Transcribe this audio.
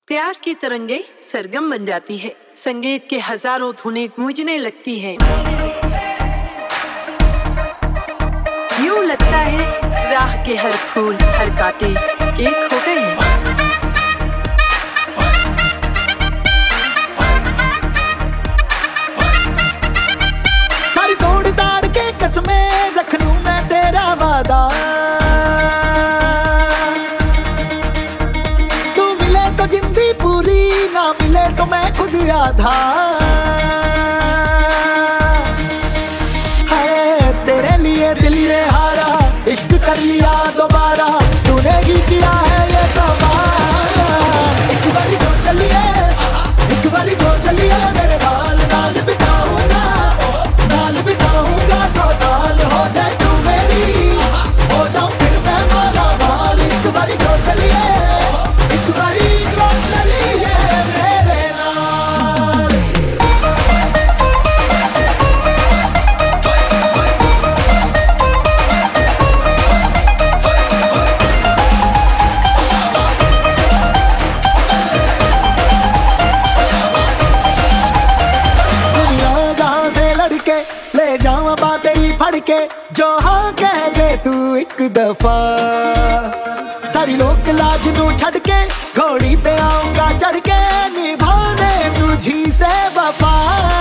प्यार की तरंगे सरगम बन जाती है, संगीत के हजारों धुनें गूंजने लगती हैं। यूं लगता है राह के हर फूल हर कांटे के खो गए हैं। सारी तोड़ ताड़ के कसमें रख लूं मैं तेरा वादा, तू मिले तो जिंदगी पूरी, ना मिले तो मैं खुद आधा। है तेरे लिए दिल ये हारा, इश्क कर लिया दोबारा, तूने ही किया है ये कमाल। एक बारी जो चलिए, एक बारी जो चलिए मेरे बाल नाल बिताऊंगा, नाल बिताऊंगा 100 साल। हो जाए तू मेरी, हो जाऊं फिर मैं माला माल। एक बारी जो चलिए, एक बारी जो चलिए मेरे नाल। दुनिया जहां से लड़के ले जावा बातें ही फड़ के, जो हाँ कह दे तू एक दफा। सारी लोक लाज नू छड़ के घोड़ी पे आऊंगा चढ़ के, निभाने तुझी से वफा।